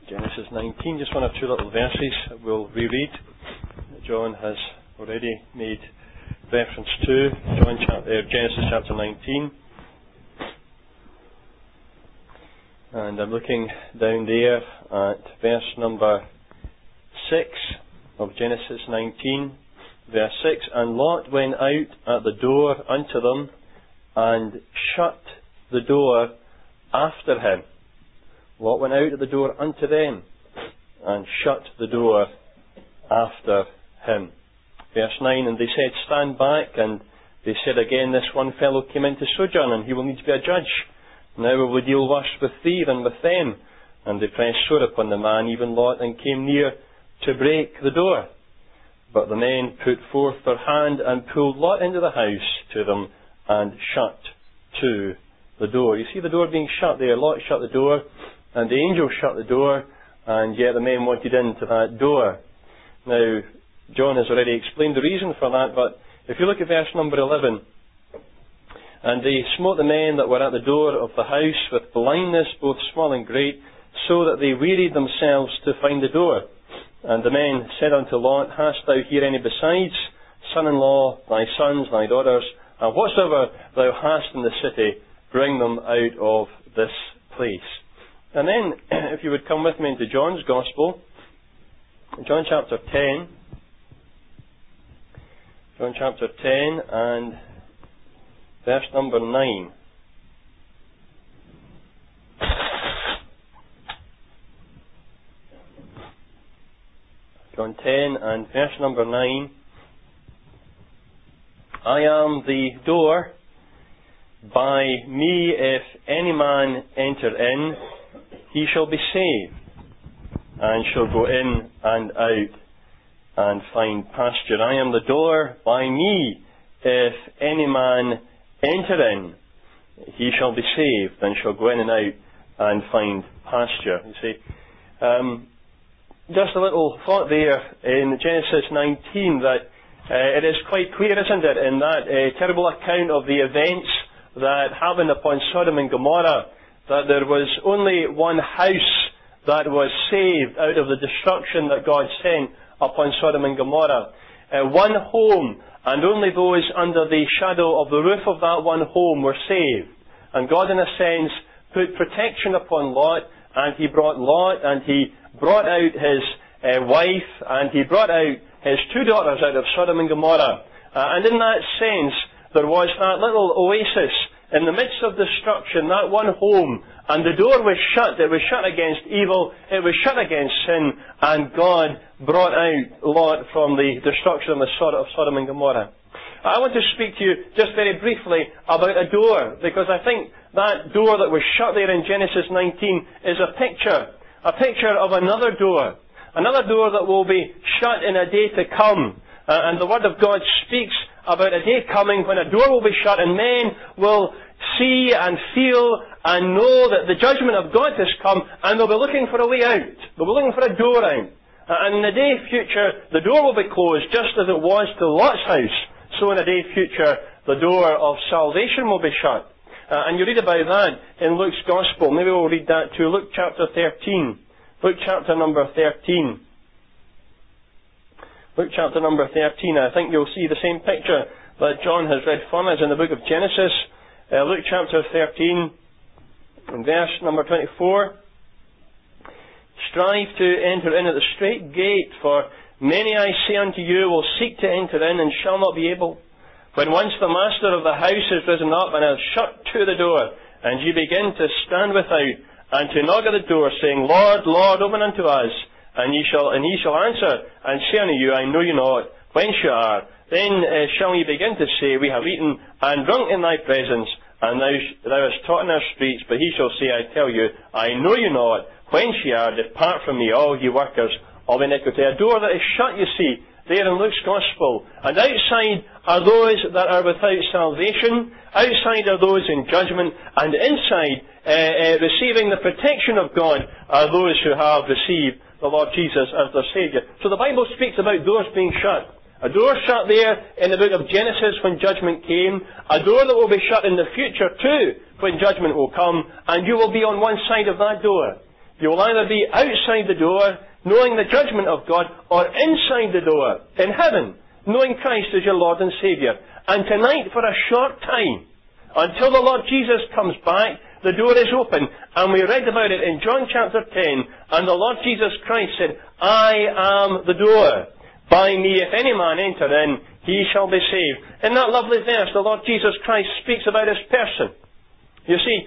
Genesis 19, just one or two little verses we'll reread. John has already made reference to Genesis chapter 19. And I'm looking down there at verse number 6 of Genesis 19, verse 6. And Lot went out at the door unto them, and shut the door after him. Lot went out at the door unto them, and shut the door after him. Verse 9, and they said, Stand back. And they said again, This one fellow came in to sojourn, and he will need to be a judge. Now will we deal worse with thee than with them. And they pressed sore upon the man, even Lot, and came near to break the door. But the men put forth their hand, and pulled Lot into the house to them, and shut to the door. You see the door being shut there. Lot shut the door, and the angel shut the door, and yet the men wanted into that door. Now, John has already explained the reason for that, but if you look at verse number 11, and they smote the men that were at the door of the house with blindness, both small and great, so that they wearied themselves to find the door. And the men said unto Lot, Hast thou here any besides, son-in-law, thy sons, thy daughters, and whatsoever thou hast in the city, bring them out of this place. And then, if you would come with me into John's Gospel, John chapter 10. John chapter 10 and verse number 9. John 10 and verse number 9. I am the door. By me, if any man enter in, he shall be saved, and shall go in and out, and find pasture. I am the door. By me, if any man enter in, he shall be saved, and shall go in and out, and find pasture. You see, just a little thought there in Genesis 19 that it is quite clear, isn't it, in that terrible account of the events that happened upon Sodom and Gomorrah, that there was only one house that was saved out of the destruction that God sent upon Sodom and Gomorrah. One home, and only those under the shadow of the roof of that one home were saved. And God, in a sense, put protection upon Lot, and he brought Lot, and he brought out his wife, and he brought out his two daughters out of Sodom and Gomorrah. And in that sense, there was that little oasis in the midst of destruction, that one home, and the door was shut. It was shut against evil, it was shut against sin, and God brought out Lot from the destruction of Sodom and Gomorrah. I want to speak to you just very briefly about a door, because I think that door that was shut there in Genesis 19 is a picture of another door that will be shut in a day to come. And the Word of God speaks about a day coming when a door will be shut, and men will see and feel and know that the judgment of God has come, and they'll be looking for a way out. They'll be looking for a door out. And in the day future, the door will be closed, just as it was to Lot's house. So in the day future, the door of salvation will be shut. And you read about that in Luke's Gospel. Maybe we'll read that too. Luke chapter 13. Luke chapter number 13. Luke chapter number 13. I think you'll see the same picture that John has read for us in the book of Genesis. Luke chapter 13, and verse number 24. Strive to enter in at the strait gate, for many, I say unto you, will seek to enter in, and shall not be able. When once the master of the house is risen up, and has shut to the door, and ye begin to stand without, and to knock at the door, saying, Lord, Lord, open unto us. And he shall answer, and say unto you, I know you not, whence you are. Then shall ye begin to say, We have eaten and drunk in thy presence, and thou hast taught in our streets. But he shall say, I tell you, I know you not, whence ye are. Depart from me, all ye workers of iniquity. A door that is shut, you see, there in Luke's Gospel. And outside are those that are without salvation. Outside are those in judgment. And inside, receiving the protection of God, are those who have received the Lord Jesus as their Saviour. So the Bible speaks about doors being shut. A door shut there in the book of Genesis when judgment came. A door that will be shut in the future too when judgment will come. And you will be on one side of that door. You will either be outside the door, knowing the judgment of God, or inside the door, in heaven, knowing Christ as your Lord and Saviour. And tonight, for a short time, until the Lord Jesus comes back, the door is open. And we read about it in John chapter 10, and the Lord Jesus Christ said, I am the door. By me, if any man enter in, he shall be saved. In that lovely verse, the Lord Jesus Christ speaks about His person. You see,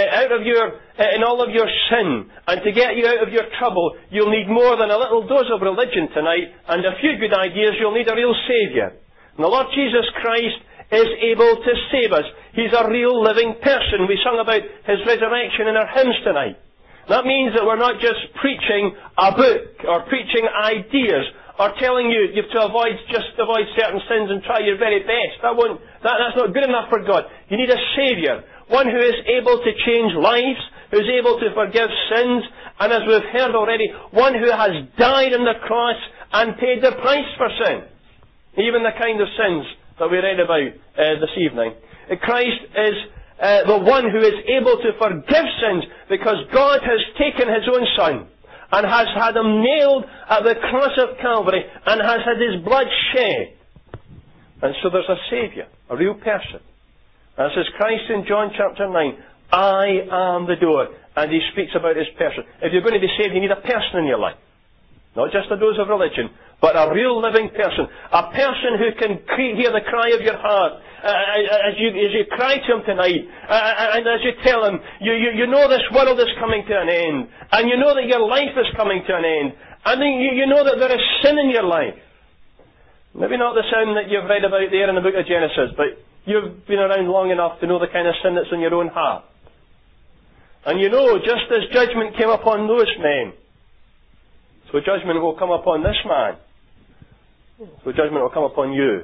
in all of your sin, and to get you out of your trouble, you'll need more than a little dose of religion tonight, and a few good ideas. You'll need a real Saviour. And the Lord Jesus Christ is able to save us. He's a real living person. We sung about His resurrection in our hymns tonight. That means that we're not just preaching a book, or preaching ideas, or telling you have to avoid certain sins and try your very best. That's not good enough for God. You need a Saviour. One who is able to change lives, who is able to forgive sins, and as we've heard already, one who has died on the cross and paid the price for sin. Even the kind of sins that we read about this evening. Christ is the one who is able to forgive sins because God has taken His own Son and has had Him nailed at the cross of Calvary and has had His blood shed. And so there's a Saviour, a real person. And it says Christ in John chapter 9, I am the door. And He speaks about His person. If you're going to be saved, you need a person in your life. Not just a dose of religion, but a real living person. A person who can hear the cry of your heart. As you cry to Him tonight, and as you tell Him, you know this world is coming to an end, and you know that your life is coming to an end, and you know that there is sin in your life. Maybe not the sin that you've read about there in the book of Genesis, but you've been around long enough to know the kind of sin that's in your own heart. And you know, just as judgment came upon those men, so judgment will come upon this man. So judgment will come upon you.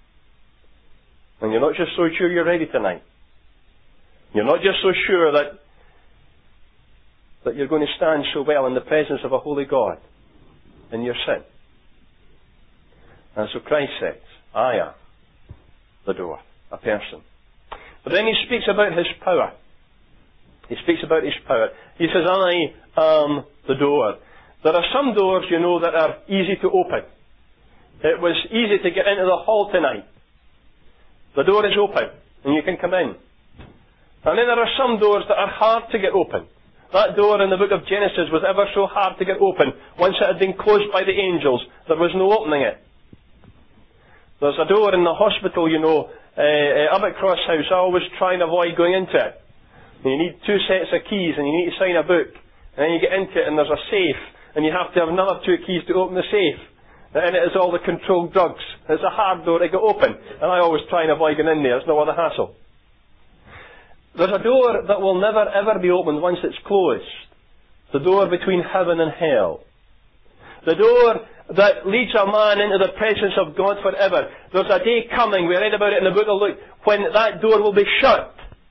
And you're not just so sure you're ready tonight. You're not just so sure that you're going to stand so well in the presence of a holy God in your sin. And so Christ says, I am the door, a person. But then He speaks about His power. He speaks about His power. He says, I am the door. There are some doors, you know, that are easy to open. It was easy to get into the hall tonight. The door is open, and you can come in. And then there are some doors that are hard to get open. That door in the book of Genesis was ever so hard to get open. Once it had been closed by the angels, there was no opening it. There's a door in the hospital, you know, Abbott Cross House. I always try and avoid going into it. And you need 2 sets of keys, and you need to sign a book. And then you get into it, and there's a safe, and you have to have another 2 keys to open the safe. And it is all the controlled drugs. It's a hard door to get open. And I always try and avoid going in there. It's no other hassle. There's a door that will never ever be opened once it's closed. The door between heaven and hell. The door that leads a man into the presence of God forever. There's a day coming, we read about it in the book of Luke, when that door will be shut.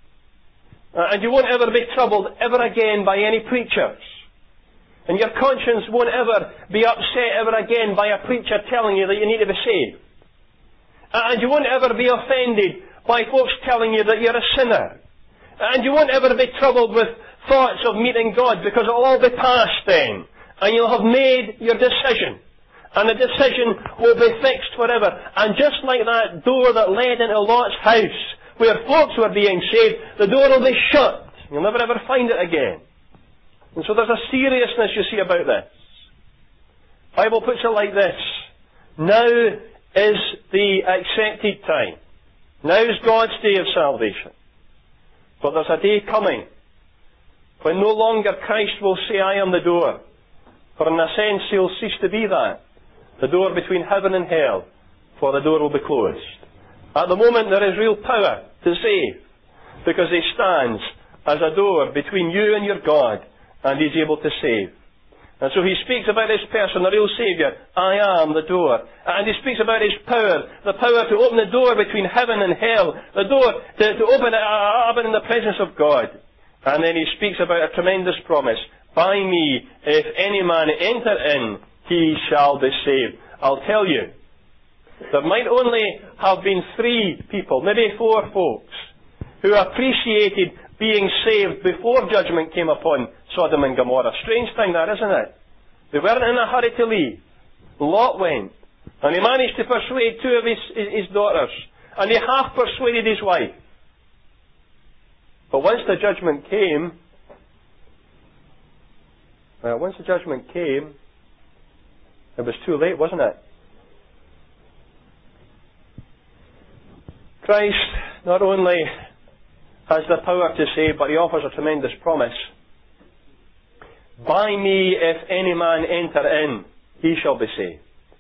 And you won't ever be troubled ever again by any preachers. And your conscience won't ever be upset ever again by a preacher telling you that you need to be saved. And you won't ever be offended by folks telling you that you're a sinner. And you won't ever be troubled with thoughts of meeting God, because it'll all be past then. And you'll have made your decision. And the decision will be fixed forever. And just like that door that led into Lot's house, where folks were being saved, the door will be shut. You'll never ever find it again. And so there's a seriousness you see about this. The Bible puts it like this. Now is the accepted time. Now is God's day of salvation. But there's a day coming when no longer Christ will say, I am the door. For in a sense He'll cease to be that. The door between heaven and hell. For the door will be closed. At the moment there is real power to save. Because He stands as a door between you and your God. And He's able to save. And so He speaks about His person, the real Saviour. I am the door. And He speaks about His power. The power to open the door between heaven and hell. The door to open it up in the presence of God. And then He speaks about a tremendous promise. By me, if any man enter in, he shall be saved. I'll tell you, there might only have been 3 people, maybe 4 folks, who appreciated being saved before judgment came upon Sodom and Gomorrah. Strange thing that, isn't it? They weren't in a hurry to leave. Lot went. And he managed to persuade two of his daughters. And he half persuaded his wife. But once the judgment came, it was too late, wasn't it? Christ not only has the power to save, but he offers a tremendous promise. By me, if any man enter in, he shall be saved.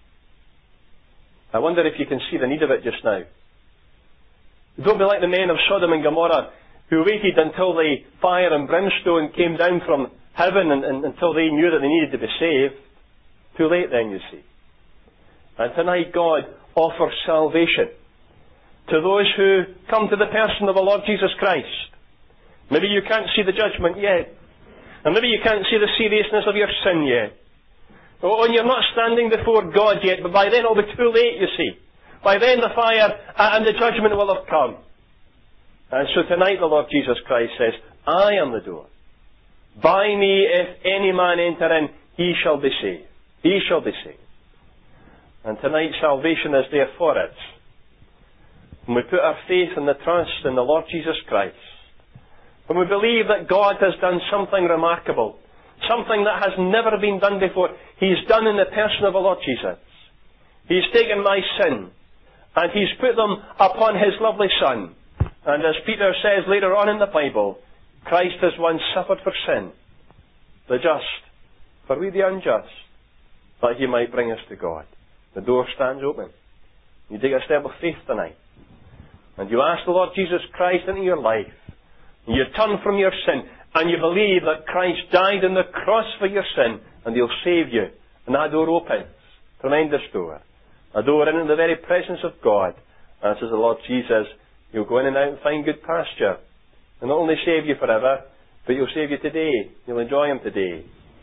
I wonder if you can see the need of it just now. Don't be like the men of Sodom and Gomorrah who waited until the fire and brimstone came down from heaven and until they knew that they needed to be saved. Too late then, you see. And tonight God offers salvation to those who come to the person of the Lord Jesus Christ. Maybe you can't see the judgment yet. And maybe you can't see the seriousness of your sin yet. Oh, and you're not standing before God yet, but by then it'll be too late, you see. By then the fire and the judgment will have come. And so tonight the Lord Jesus Christ says, I am the door. By me, if any man enter in, he shall be saved. He shall be saved. And tonight salvation is there for us. When we put our faith and the trust in the Lord Jesus Christ, when we believe that God has done something remarkable, something that has never been done before, He's done in the person of the Lord Jesus. He's taken my sin, and He's put them upon His lovely Son. And as Peter says later on in the Bible, Christ has once suffered for sin, the just, for we the unjust, that He might bring us to God. The door stands open. You take a step of faith tonight, and you ask the Lord Jesus Christ into your life. You turn from your sin, and you believe that Christ died on the cross for your sin, and He'll save you. And that door opens. Tremendous door. A door into the very presence of God. And says the Lord Jesus, you'll go in and out and find good pasture. And not only save you forever, but He'll save you today. You'll enjoy Him today.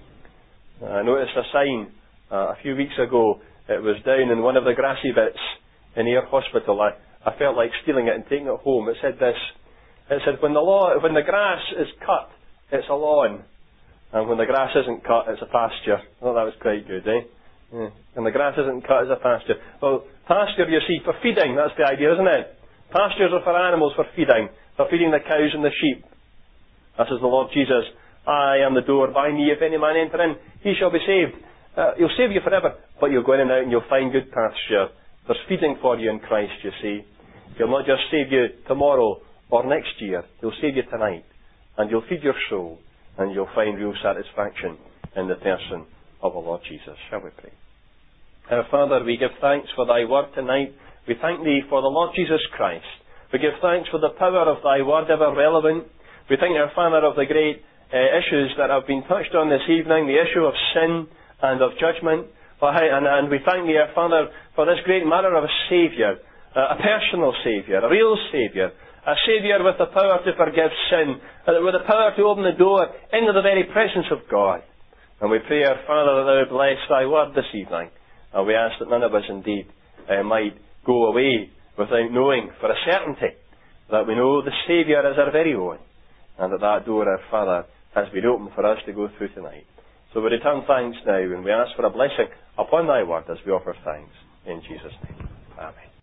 I noticed a sign a few weeks ago. It was down in one of the grassy bits in Ayr Hospital. I felt like stealing it and taking it home. It said this. It said, when the grass is cut, it's a lawn. And when the grass isn't cut, it's a pasture. I thought that was quite good, eh? Yeah. When the grass isn't cut, it's a pasture. Well, pasture, you see, for feeding, that's the idea, isn't it? Pastures are for animals, for feeding. For feeding the cows and the sheep. That says the Lord Jesus, I am the door. By me, if any man enter in, he shall be saved. He'll save you forever, but you'll go in and out and you'll find good pasture. There's feeding for you in Christ, you see. He'll not just save you tomorrow or next year. He'll save you tonight. And you'll feed your soul. And you'll find real satisfaction in the person of the Lord Jesus. Shall we pray? Our Father, we give thanks for Thy word tonight. We thank Thee for the Lord Jesus Christ. We give thanks for the power of Thy word, ever relevant. We thank Our Father of the great issues that have been touched on this evening, the issue of sin and of judgment. And we thank Thee, Our Father, for this great matter of a Saviour, a personal Saviour, a real Saviour, a Saviour with the power to forgive sin, with the power to open the door into the very presence of God. And we pray, Our Father, that Thou would bless Thy word this evening. And we ask that none of us indeed might go away without knowing for a certainty that we know the Saviour is our very own, and that door, Our Father, has been opened for us to go through tonight. So we return thanks now, and we ask for a blessing upon Thy word as we offer thanks. In Jesus' name. Amen.